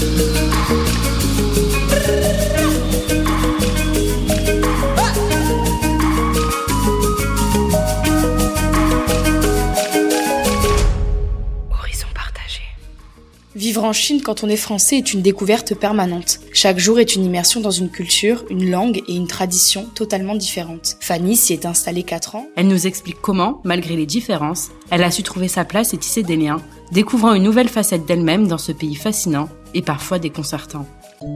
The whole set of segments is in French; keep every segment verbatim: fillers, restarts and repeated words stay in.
Vivre en Chine quand on est français est une découverte permanente. Chaque jour est une immersion dans une culture, une langue et une tradition totalement différentes. Fanny s'y est installée quatre ans. Elle nous explique comment, malgré les différences, elle a su trouver sa place et tisser des liens, découvrant une nouvelle facette d'elle-même dans ce pays fascinant et parfois déconcertant.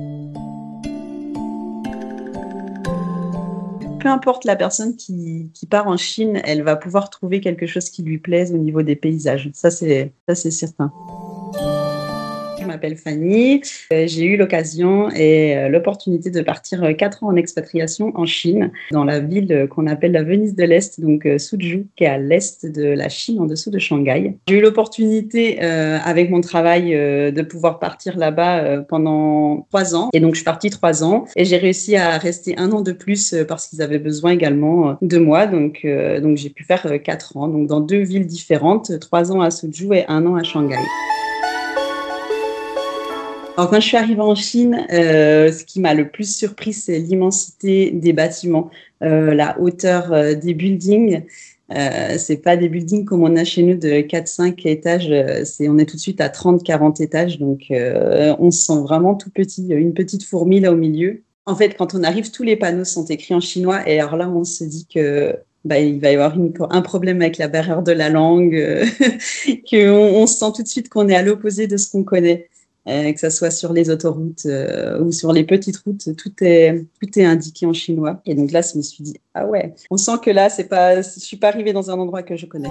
Peu importe la personne qui, qui part en Chine, elle va pouvoir trouver quelque chose qui lui plaise au niveau des paysages. Ça, c'est, ça, c'est certain. Je m'appelle Fanny. Euh, j'ai eu l'occasion et euh, l'opportunité de partir euh, quatre ans en expatriation en Chine, dans la ville euh, qu'on appelle la Venise de l'Est, donc euh, Suzhou, qui est à l'est de la Chine, en dessous de Shanghai. J'ai eu l'opportunité, euh, avec mon travail, euh, de pouvoir partir là-bas euh, pendant trois ans. Et donc, je suis partie trois ans et j'ai réussi à rester un an de plus euh, parce qu'ils avaient besoin également euh, de moi. Donc, euh, donc, j'ai pu faire euh, quatre ans, donc dans deux villes différentes, trois ans à Suzhou et un an à Shanghai. Alors, quand je suis arrivée en Chine, euh, ce qui m'a le plus surpris, c'est l'immensité des bâtiments, euh, la hauteur euh, des buildings. Euh, c'est pas des buildings comme on a chez nous de quatre cinq étages, c'est, on est tout de suite à trente quarante étages, donc euh, on se sent vraiment tout petit, une petite fourmi là au milieu. En fait, quand on arrive, tous les panneaux sont écrits en chinois et alors là, on se dit que bah, il va y avoir une, un problème avec la barrière de la langue, euh, qu'on on sent tout de suite qu'on est à l'opposé de ce qu'on connaît. Euh, que ça soit sur les autoroutes euh, ou sur les petites routes, tout est, tout est indiqué en chinois. Et donc là, je me suis dit, ah ouais, on sent que là, c'est pas, je suis pas arrivée dans un endroit que je connais.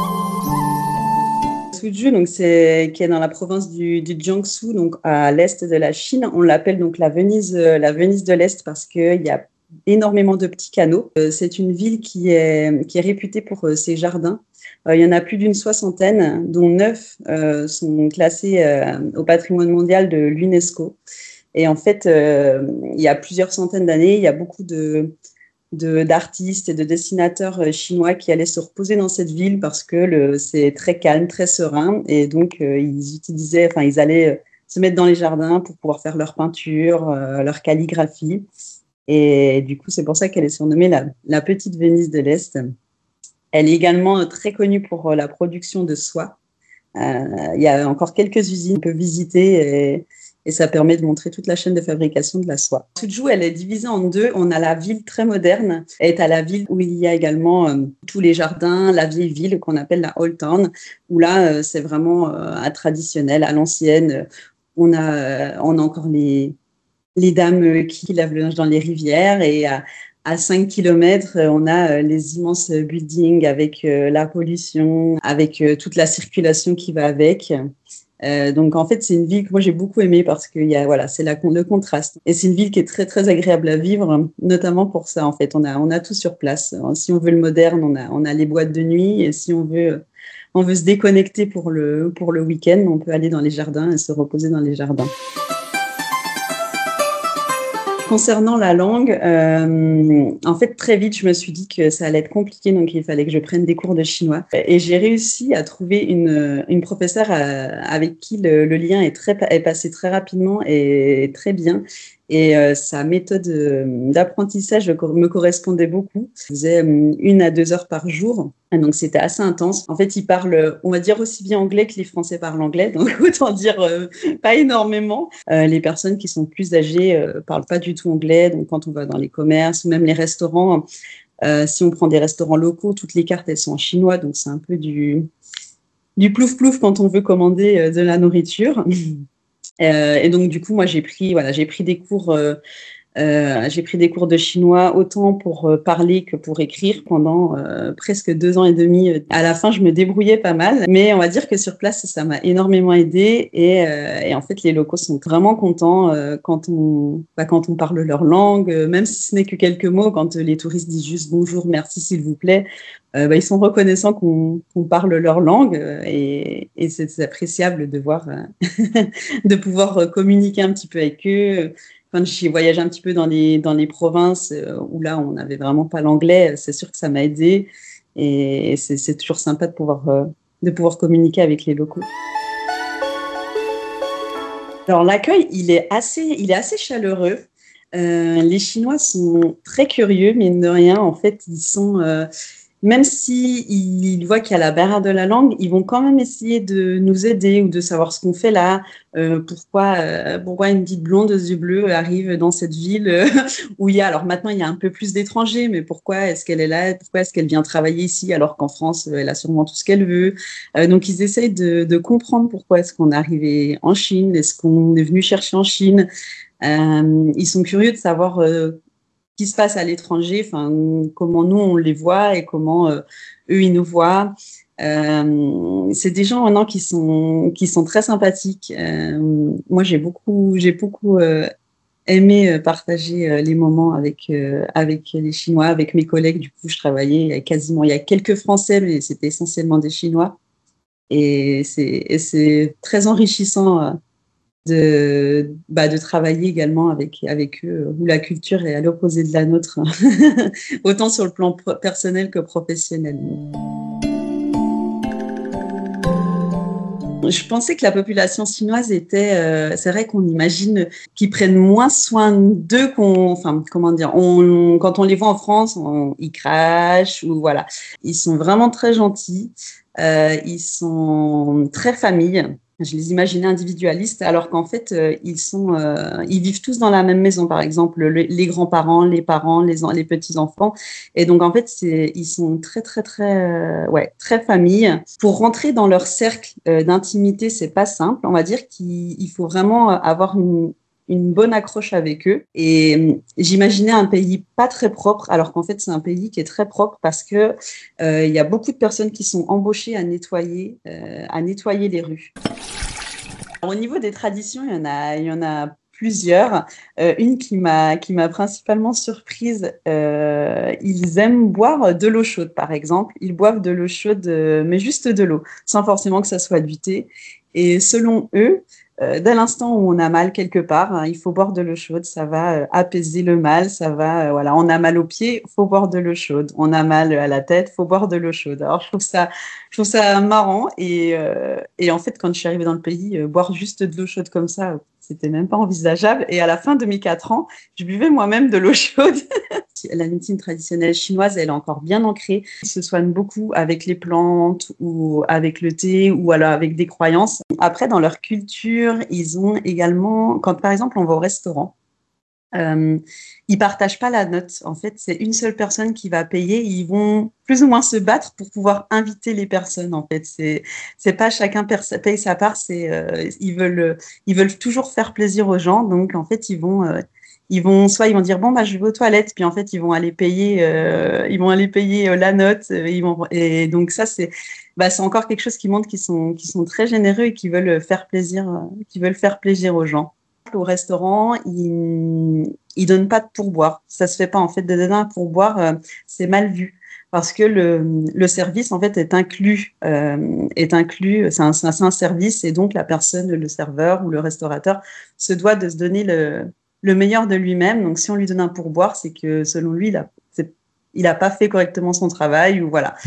Suzhou, donc c'est qui est dans la province du, du Jiangsu, donc à l'est de la Chine. On l'appelle donc la Venise, la Venise de l'Est parce qu'il y a énormément de petits canaux. Euh, c'est une ville qui est, qui est réputée pour euh, ses jardins. Euh, il y en a plus d'une soixantaine, dont neuf euh, sont classés euh, au patrimoine mondial de l'UNESCO. Et en fait, euh, il y a plusieurs centaines d'années, il y a beaucoup de, de, d'artistes et de dessinateurs chinois qui allaient se reposer dans cette ville parce que le, c'est très calme, très serein. Et donc, euh, ils utilisaient, enfin, ils allaient se mettre dans les jardins pour pouvoir faire leur peinture, euh, leur calligraphie. Et du coup, c'est pour ça qu'elle est surnommée la, la petite Venise de l'Est. Elle est également très connue pour la production de soie. Euh, il y a encore quelques usines qu'on peut visiter et, et ça permet de montrer toute la chaîne de fabrication de la soie. Suzhou, elle est divisée en deux. On a la ville très moderne, elle est à la ville où il y a également euh, tous les jardins, la vieille ville qu'on appelle la Old Town, où là, euh, c'est vraiment euh, traditionnel, à l'ancienne. On a, euh, on a encore les les dames qui lavent le linge dans les rivières et à, à cinq kilomètres, on a les immenses buildings avec la pollution, avec toute la circulation qui va avec. Euh, donc en fait, c'est une ville que moi j'ai beaucoup aimée parce que y a, voilà, c'est la, le contraste. Et c'est une ville qui est très très agréable à vivre, notamment pour ça en fait. On a, on a tout sur place. Si on veut le moderne, on a, on a les boîtes de nuit et si on veut, on veut se déconnecter pour le, pour le week-end, on peut aller dans les jardins et se reposer dans les jardins. Concernant la langue, euh, en fait, très vite, je me suis dit que ça allait être compliqué, donc il fallait que je prenne des cours de chinois. Et j'ai réussi à trouver une, une professeure avec qui le, le lien est, très, est passé très rapidement et très bien. Et euh, sa méthode d'apprentissage me correspondait beaucoup. Je faisais une à deux heures par jour. Donc, c'était assez intense. En fait, ils parlent, on va dire, aussi bien anglais que les Français parlent anglais. Donc, autant dire euh, pas énormément. Euh, les personnes qui sont plus âgées euh, parlent pas du tout anglais. Donc, quand on va dans les commerces ou même les restaurants, euh, si on prend des restaurants locaux, toutes les cartes, elles sont en chinois. Donc, c'est un peu du, du plouf-plouf quand on veut commander euh, de la nourriture. Euh, et donc, du coup, moi, j'ai pris, voilà, j'ai pris des cours... Euh, Euh, j'ai pris des cours de chinois autant pour euh, parler que pour écrire pendant euh, presque deux ans et demi. À la fin, je me débrouillais pas mal, mais on va dire que sur place, ça m'a énormément aidée et, euh, et en fait, les locaux sont vraiment contents euh, quand on, bah, quand on parle leur langue, euh, même si ce n'est que quelques mots. Quand euh, les touristes disent juste bonjour, merci, s'il vous plaît, euh, bah, ils sont reconnaissants qu'on, qu'on parle leur langue euh, et, et c'est, c'est appréciable de voir, euh, de pouvoir euh, communiquer un petit peu avec eux. Quand j'ai voyagé un petit peu dans les, dans les provinces euh, où là, on n'avait vraiment pas l'anglais, c'est sûr que ça m'a aidée et c'est, c'est toujours sympa de pouvoir, euh, de pouvoir communiquer avec les locaux. Alors l'accueil, il est assez, il est assez chaleureux. Euh, les Chinois sont très curieux, mine de rien. En fait, ils sont, euh, même si ils voient qu'il y a la barrière de la langue, ils vont quand même essayer de nous aider ou de savoir ce qu'on fait là. Euh, pourquoi, euh, pourquoi une petite blonde aux yeux bleus arrive dans cette ville euh, où il y a, alors maintenant il y a un peu plus d'étrangers, mais pourquoi est-ce qu'elle est là? Pourquoi est-ce qu'elle vient travailler ici alors qu'en France elle a sûrement tout ce qu'elle veut? Euh, donc ils essayent de, de comprendre pourquoi est-ce qu'on est arrivé en Chine, est-ce qu'on est venu chercher en Chine. Euh, ils sont curieux de savoir euh, ce qui se passe à l'étranger, enfin comment nous on les voit et comment euh, eux ils nous voient. Euh, c'est des gens maintenant qui sont qui sont très sympathiques. Euh, moi j'ai beaucoup j'ai beaucoup euh, aimé partager euh, les moments avec euh, avec les Chinois, avec mes collègues. Du coup je travaillais il y a quasiment il y a quelques Français mais c'était essentiellement des Chinois et c'est et c'est très enrichissant. Euh, de, bah, de travailler également avec, avec eux, où la culture est à l'opposé de la nôtre, autant sur le plan personnel que professionnel. Je pensais que la population chinoise était, euh, c'est vrai qu'on imagine qu'ils prennent moins soin d'eux qu'on, enfin, comment dire, on, quand on les voit en France, on, ils crachent ou voilà. Ils sont vraiment très gentils, euh, ils sont très famille. Je les imaginais individualistes, alors qu'en fait, euh, ils sont, euh, ils vivent tous dans la même maison, par exemple, le, les grands-parents, les parents, les, les petits-enfants. Et donc, en fait, c'est, ils sont très, très, très, euh, ouais, très famille. Pour rentrer dans leur cercle euh, d'intimité, c'est pas simple. On va dire qu'il il faut vraiment avoir une, une bonne accroche avec eux. Et euh, j'imaginais un pays pas très propre, alors qu'en fait, c'est un pays qui est très propre parce que euh, il y a beaucoup de personnes qui sont embauchées à nettoyer, euh, à nettoyer les rues. Au niveau des traditions, il y en a, il y en a plusieurs. Euh, une qui m'a, qui m'a principalement surprise, euh, ils aiment boire de l'eau chaude, par exemple. Ils boivent de l'eau chaude, euh, mais juste de l'eau, sans forcément que ça soit du thé. Et selon eux, euh, dès l'instant où on a mal quelque part, hein, il faut boire de l'eau chaude, ça va euh, apaiser le mal, ça va, euh, voilà, on a mal aux pieds, faut boire de l'eau chaude, on a mal à la tête, faut boire de l'eau chaude. Alors je trouve ça, je trouve ça marrant et, euh, et en fait quand je suis arrivée dans le pays, euh, boire juste de l'eau chaude comme ça, c'était même pas envisageable. Et à la fin de mes quatre ans, je buvais moi-même de l'eau chaude. La médecine traditionnelle chinoise, elle est encore bien ancrée. Ils se soignent beaucoup avec les plantes ou avec le thé ou alors avec des croyances. Après, dans leur culture, ils ont également, quand par exemple on va au restaurant, euh, ils partagent pas la note. En fait, c'est une seule personne qui va payer. Ils vont plus ou moins se battre pour pouvoir inviter les personnes. En fait, c'est c'est pas chacun paye sa part. C'est euh, ils veulent ils veulent toujours faire plaisir aux gens. Donc en fait, ils vont euh, ils vont soit ils vont dire bon bah je vais aux toilettes, puis en fait ils vont aller payer euh, ils vont aller payer euh, la note. Euh, ils vont et donc ça c'est bah c'est encore quelque chose qui montre qu'ils sont qu'ils sont très généreux et qui veulent faire plaisir euh, qui veulent faire plaisir aux gens. Au restaurant, ils ils donnent pas de pourboire. Ça se fait pas en fait de donner un pourboire, euh, c'est mal vu parce que le le service en fait est inclus euh, est inclus. C'est un c'est un service et donc la personne, le serveur ou le restaurateur se doit de se donner le le meilleur de lui-même. Donc si on lui donne un pourboire, c'est que selon lui, il a c'est, il a pas fait correctement son travail ou voilà.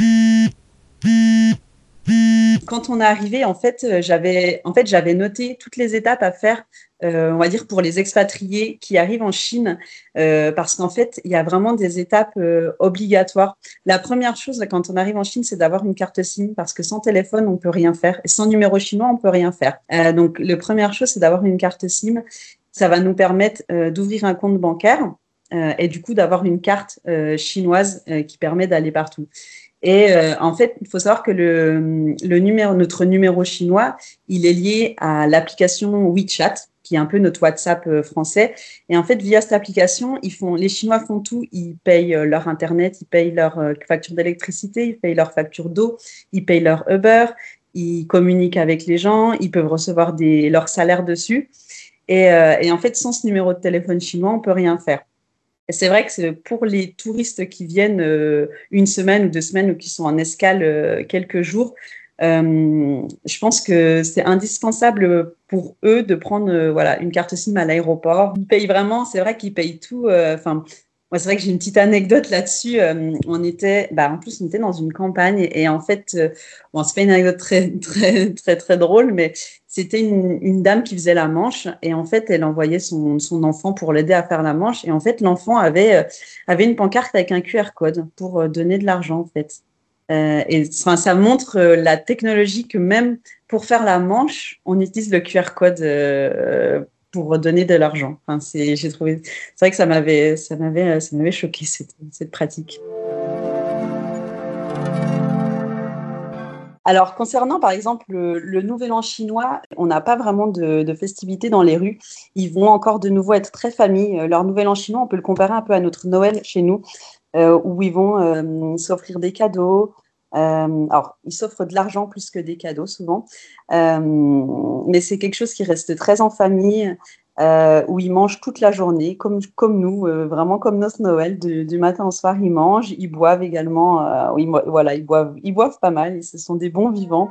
Quand on est arrivé, en fait, j'avais, en fait, j'avais noté toutes les étapes à faire, euh, on va dire pour les expatriés qui arrivent en Chine, euh, parce qu'en fait, il y a vraiment des étapes euh, obligatoires. La première chose quand on arrive en Chine, c'est d'avoir une carte SIM, parce que sans téléphone, on peut rien faire, et sans numéro chinois, on peut rien faire. Euh, donc, la première chose, c'est d'avoir une carte SIM. Ça va nous permettre euh, d'ouvrir un compte bancaire euh, et du coup d'avoir une carte euh, chinoise euh, qui permet d'aller partout. Et euh, en fait, il faut savoir que le, le numéro, notre numéro chinois, il est lié à l'application WeChat, qui est un peu notre WhatsApp euh, français. Et en fait, via cette application, ils font, les Chinois font tout. Ils payent euh, leur Internet, ils payent leur euh, facture d'électricité, ils payent leur facture d'eau, ils payent leur Uber, ils communiquent avec les gens, ils peuvent recevoir des, leur salaire dessus. Et, euh, et en fait, sans ce numéro de téléphone chinois, on peut rien faire. Et c'est vrai que c'est pour les touristes qui viennent euh, une semaine ou deux semaines ou qui sont en escale euh, quelques jours, euh, je pense que c'est indispensable pour eux de prendre euh, voilà une carte SIM à l'aéroport. Ils payent vraiment, c'est vrai qu'ils payent tout. Enfin, Ouais, c'est vrai que j'ai une petite anecdote là-dessus. Euh, on était, bah, en plus, on était dans une campagne et, et en fait, euh, bon, c'est pas une anecdote très, très, très, très drôle, mais c'était une, une dame qui faisait la manche et en fait, elle envoyait son, son enfant pour l'aider à faire la manche et en fait, l'enfant avait, euh, avait une pancarte avec un Q R code pour euh, donner de l'argent, en fait. Euh, et enfin, ça montre euh, la technologie que même pour faire la manche, on utilise le Q R code euh, pour donner de l'argent. Enfin, c'est, j'ai trouvé, c'est vrai que ça m'avait, ça m'avait, ça m'avait choqué cette, cette pratique. Alors, concernant par exemple le, le Nouvel An chinois, on n'a pas vraiment de, de festivités dans les rues. Ils vont encore de nouveau être très famille. Leur Nouvel An chinois, on peut le comparer un peu à notre Noël chez nous, euh, où ils vont euh, s'offrir des cadeaux. Euh, alors, ils s'offrent de l'argent plus que des cadeaux souvent, euh, mais c'est quelque chose qui reste très en famille, euh, où ils mangent toute la journée, comme, comme nous, euh, vraiment comme notre Noël, du, du matin au soir, ils mangent, ils boivent également, euh, ils, voilà, ils boivent, ils boivent pas mal, et ce sont des bons vivants.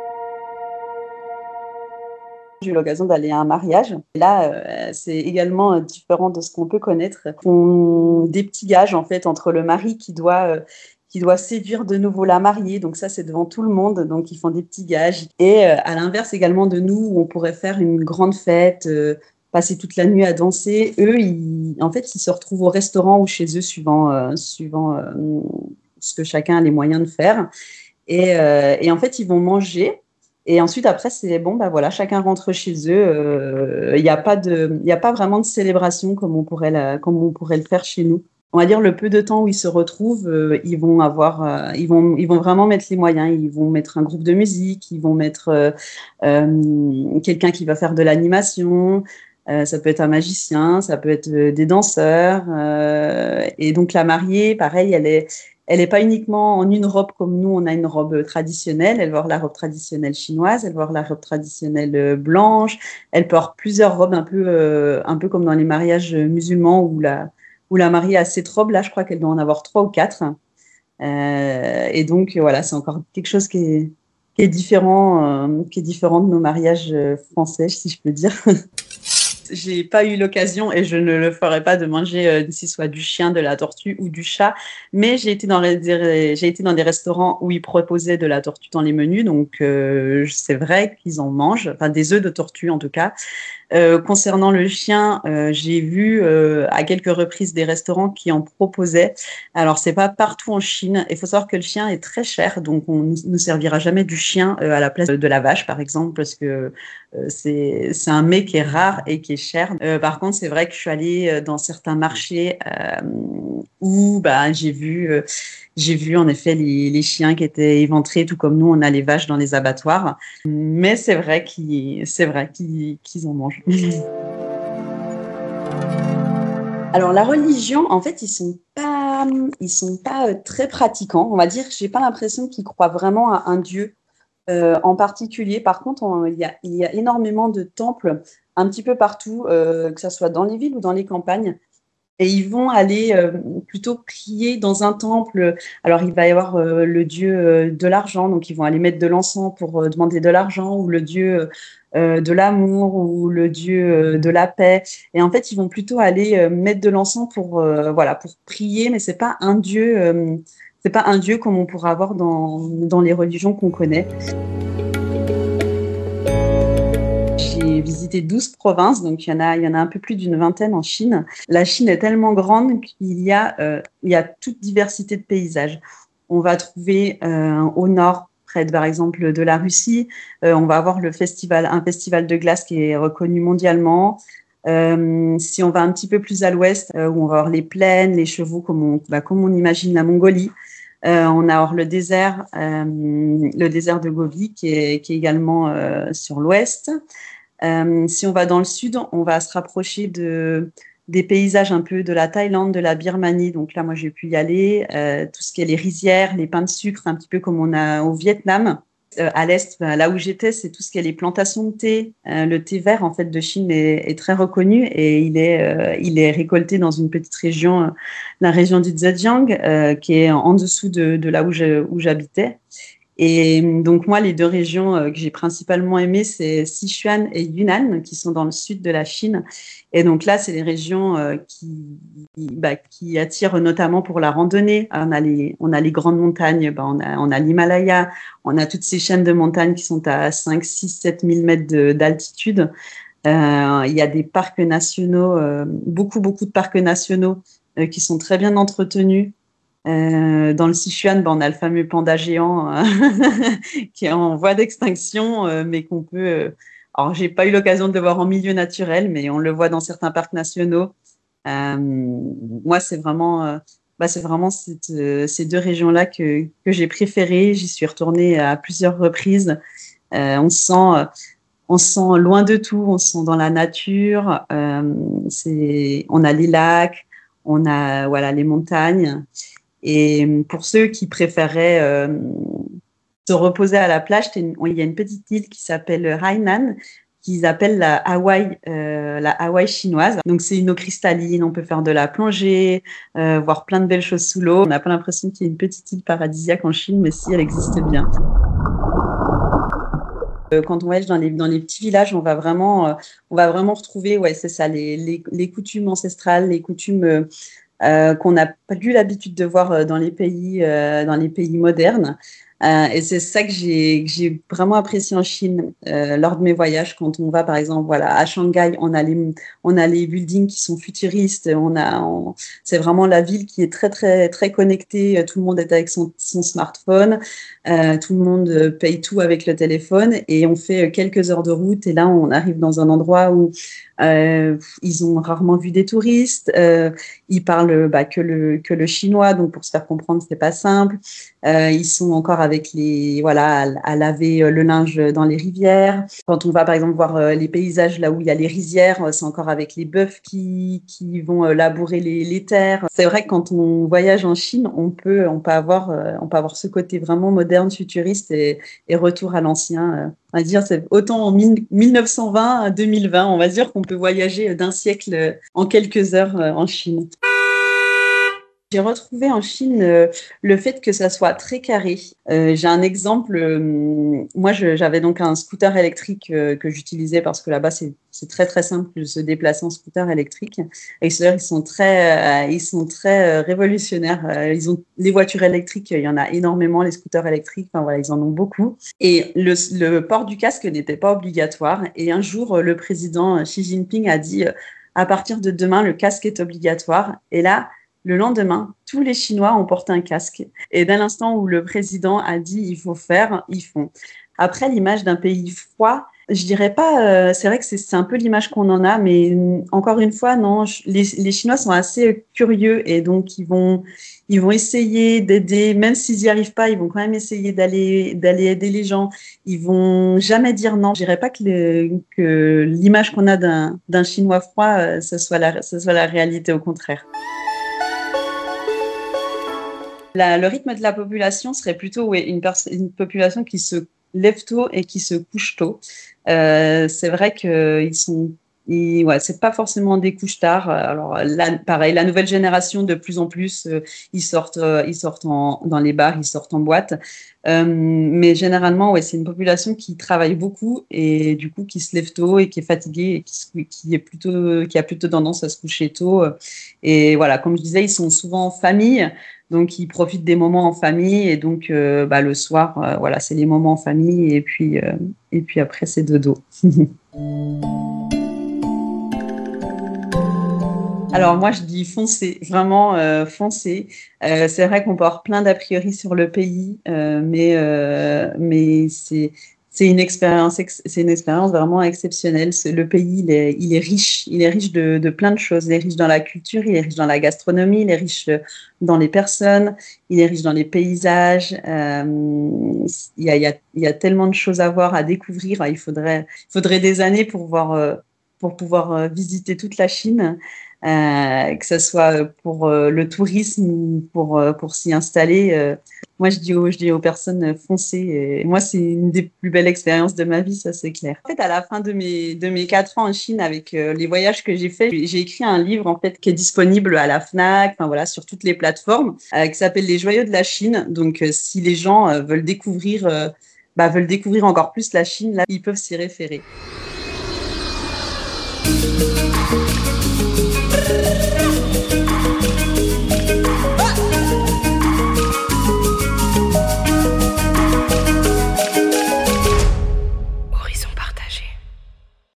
J'ai eu l'occasion d'aller à un mariage. Et là, euh, c'est également euh, différent de ce qu'on peut connaître. Ils font des petits gages, en fait, entre le mari qui doit, euh, qui doit séduire de nouveau la mariée. Donc ça, c'est devant tout le monde. Donc, ils font des petits gages. Et euh, à l'inverse également de nous, où on pourrait faire une grande fête, euh, passer toute la nuit à danser. Eux, ils, en fait, ils se retrouvent au restaurant ou chez eux, suivant, euh, suivant euh, ce que chacun a les moyens de faire. Et, euh, et en fait, ils vont manger. Et ensuite, après, c'est bon, bah voilà, chacun rentre chez eux. Il n'y a pas de, il y a pas vraiment de célébration comme on pourrait la, comme on pourrait le faire chez nous. On va dire le peu de temps où ils se retrouvent, euh, ils vont avoir, euh, ils vont, ils vont vraiment mettre les moyens. Ils vont mettre un groupe de musique, ils vont mettre euh, euh, quelqu'un qui va faire de l'animation. Euh, ça peut être un magicien, ça peut être euh, des danseurs. Euh, et donc la mariée, pareil, elle est elle n'est pas uniquement en une robe comme nous, on a une robe traditionnelle. Elle va avoir la robe traditionnelle chinoise, elle va avoir la robe traditionnelle blanche. Elle porte plusieurs robes, un peu, euh, un peu comme dans les mariages musulmans où la, où la mariée a cette robe. Là, je crois qu'elle doit en avoir trois ou quatre. Euh, et donc, voilà, c'est encore quelque chose qui est, qui est différent, euh, qui est différent de nos mariages français, si je peux dire. J'ai pas eu l'occasion et je ne le ferai pas de manger euh, si soit du chien, de la tortue ou du chat, mais j'ai été dans les, j'ai été dans des restaurants où ils proposaient de la tortue dans les menus, donc euh, c'est vrai qu'ils en mangent, enfin des œufs de tortue en tout cas. Euh, concernant le chien, euh, j'ai vu euh, à quelques reprises des restaurants qui en proposaient. Alors, c'est pas partout en Chine. Il faut savoir que le chien est très cher, donc on ne servira jamais du chien euh, à la place de la vache, par exemple, parce que euh, c'est c'est un mets qui est rare et qui est cher. Euh, par contre, c'est vrai que je suis allée dans certains marchés euh, où bah, j'ai vu euh, j'ai vu en effet les, les chiens qui étaient éventrés, tout comme nous, on a les vaches dans les abattoirs. Mais c'est vrai qu'ils, c'est vrai qu'ils, qu'ils en mangent. Alors la religion, en fait, ils sont pas, ils sont pas très pratiquants. On va dire, j'ai pas l'impression qu'ils croient vraiment à un dieu euh, en particulier. Par contre, on, il y a, il y a énormément de temples un petit peu partout, euh, que ce soit dans les villes ou dans les campagnes. Et ils vont aller euh, plutôt prier dans un temple. Alors, il va y avoir euh, le dieu euh, de l'argent, donc ils vont aller mettre de l'encens pour euh, demander de l'argent, ou le dieu euh, de l'amour, ou le dieu euh, de la paix. Et en fait, ils vont plutôt aller euh, mettre de l'encens pour, euh, voilà, pour prier, mais c'est pas un dieu, euh, c'est pas un dieu comme on pourrait avoir dans, dans les religions qu'on connaît. J'ai visité douze provinces, donc il y en a, il y en a un peu plus d'une vingtaine en Chine. La Chine est tellement grande qu'il y a, euh, il y a toute diversité de paysages. On va trouver euh, au nord, près de, par exemple de la Russie, euh, on va avoir le festival, un festival de glace qui est reconnu mondialement. Euh, si on va un petit peu plus à l'ouest, euh, où on va avoir les plaines, les chevaux, comme on, bah, comme on imagine la Mongolie. Euh, on a alors le désert, euh, le désert de Gobi qui est, qui est également euh, sur l'ouest. Euh, si on va dans le sud, on va se rapprocher de, des paysages un peu de la Thaïlande, de la Birmanie. Donc là, moi, j'ai pu y aller. Euh, tout ce qui est les rizières, les pains de sucre, un petit peu comme on a au Vietnam. Euh, à l'est, ben, là où j'étais, c'est tout ce qui est les plantations de thé. Euh, le thé vert, en fait, de Chine est, est très reconnu et il est, euh, il est récolté dans une petite région, euh, la région du Zhejiang, euh, qui est en dessous de, de là où, je, où j'habitais. Et donc moi, les deux régions euh, que j'ai principalement aimées, c'est Sichuan et Yunnan, qui sont dans le sud de la Chine. Et donc là, c'est les régions euh, qui, bah, qui attirent notamment pour la randonnée. On a les, on a les grandes montagnes, bah, on a, on a l'Himalaya, on a toutes ces chaînes de montagnes qui sont à cinq, six, sept mille mètres de, d'altitude. Euh, il y a des parcs nationaux, euh, beaucoup, beaucoup de parcs nationaux euh, qui sont très bien entretenus. Euh, dans le Sichuan, ben, on a le fameux panda géant euh, qui est en voie d'extinction, euh, mais qu'on peut. Euh, alors, j'ai pas eu l'occasion de le voir en milieu naturel, mais on le voit dans certains parcs nationaux. Euh, moi, c'est vraiment, euh, bah, c'est vraiment cette, euh, ces deux régions-là que, que j'ai préférées. J'y suis retournée à plusieurs reprises. Euh, on se sent, euh, on se sent loin de tout. On se sent dans la nature. Euh, c'est, on a les lacs, on a voilà les montagnes. Et pour ceux qui préféraient euh, se reposer à la plage, il y a une petite île qui s'appelle Hainan, qu'ils appellent la Hawaï, euh, la Hawaï chinoise. Donc c'est une eau cristalline, on peut faire de la plongée, euh, voir plein de belles choses sous l'eau. On n'a pas l'impression qu'il y ait une petite île paradisiaque en Chine, mais si, elle existe bien. Euh, quand on voyage dans les, dans les petits villages, on va vraiment, euh, on va vraiment retrouver, ouais, c'est ça, les, les, les coutumes ancestrales, les coutumes euh, Euh, qu'on n'a pas eu l'habitude de voir euh, dans les pays, euh, dans les pays modernes. Euh, et c'est ça que j'ai, que j'ai vraiment apprécié en Chine euh, lors de mes voyages. Quand on va, par exemple, voilà, à Shanghai, on a les, on a les buildings qui sont futuristes. On a, on, c'est vraiment la ville qui est très, très, très connectée. Tout le monde est avec son, son smartphone. Euh, tout le monde paye tout avec le téléphone. Et on fait quelques heures de route. Et là, on arrive dans un endroit où euh, ils ont rarement vu des touristes. Euh, ils parlent bah, que le que le chinois, donc pour se faire comprendre, c'est pas simple. Euh, ils sont encore avec les voilà à, à laver le linge dans les rivières. Quand on va par exemple voir euh, les paysages là où il y a les rizières, c'est encore avec les bœufs qui qui vont euh, labourer les, les terres. C'est vrai que quand on voyage en Chine, on peut on peut avoir euh, on peut avoir ce côté vraiment moderne, futuriste et, et retour à l'ancien. Euh, on va dire c'est autant en mille neuf cent vingt à deux mille vingt, on va dire qu'on peut voyager d'un siècle en quelques heures en Chine. J'ai retrouvé en Chine euh, le fait que ça soit très carré. Euh, j'ai un exemple. Euh, moi, je, j'avais donc un scooter électrique euh, que j'utilisais parce que là-bas, c'est, c'est très très simple de se déplacer en scooter électrique. Et d'ailleurs, ils sont très, euh, ils sont très euh, révolutionnaires. Euh, ils ont les voitures électriques. Il y en a énormément. Les scooters électriques, enfin voilà, ils en ont beaucoup. Et le, le port du casque n'était pas obligatoire. Et un jour, le président Xi Jinping a dit euh, à partir de demain, le casque est obligatoire. Et là, le lendemain, tous les Chinois ont porté un casque. Et dès l'instant où le président a dit il faut faire, ils font. Après, l'image d'un pays froid, je dirais pas, euh, c'est vrai que c'est, c'est un peu l'image qu'on en a, mais encore une fois, non, les, les Chinois sont assez curieux et donc ils vont, ils vont essayer d'aider, même s'ils n'y arrivent pas, ils vont quand même essayer d'aller, d'aller aider les gens. Ils vont jamais dire non. Je dirais pas que, le, que l'image qu'on a d'un, d'un Chinois froid, euh, ce soit la, ce soit la réalité, au contraire. La, le rythme de la population serait plutôt ouais, une, pers- une population qui se lève tôt et qui se couche tôt. Euh, c'est vrai qu'ils sont, ils, ouais, c'est pas forcément des couches tard. Alors là, pareil, la nouvelle génération de plus en plus, euh, ils sortent, euh, ils sortent en, dans les bars, ils sortent en boîte. Euh, mais généralement, ouais, c'est une population qui travaille beaucoup et du coup qui se lève tôt et qui est fatiguée et qui, qui est plutôt, qui a plutôt tendance à se coucher tôt. Et voilà, comme je disais, ils sont souvent en famille. Donc, ils profitent des moments en famille et donc, euh, bah, le soir, euh, voilà, c'est les moments en famille et puis, euh, et puis après, c'est dodo. Alors, moi, je dis foncez, vraiment euh, foncez. Euh, c'est vrai qu'on peut avoir plein d'a priori sur le pays, euh, mais, euh, mais c'est, c'est une expérience, ex- c'est une expérience vraiment exceptionnelle. C'est- Le pays, il est, il est riche, il est riche de, de plein de choses. Il est riche dans la culture, il est riche dans la gastronomie, il est riche euh, dans les personnes, il est riche dans les paysages. Euh, il y a, il y a, il y a tellement de choses à voir, à découvrir. Il faudrait, il faudrait des années pour voir, euh, pour pouvoir euh, visiter toute la Chine. euh, que ce soit pour euh, le tourisme ou pour, euh, pour s'y installer. Euh, moi, je dis, aux, je dis aux personnes, euh, foncez. Et moi, c'est une des plus belles expériences de ma vie, ça c'est clair. En fait, à la fin de mes, de mes quatre ans en Chine, avec euh, les voyages que j'ai faits, j'ai écrit un livre en fait qui est disponible à la Fnac, enfin voilà, sur toutes les plateformes, euh, qui s'appelle Les Joyaux de la Chine. Donc, euh, si les gens euh, veulent découvrir, euh, bah, veulent découvrir encore plus la Chine, là, ils peuvent s'y référer.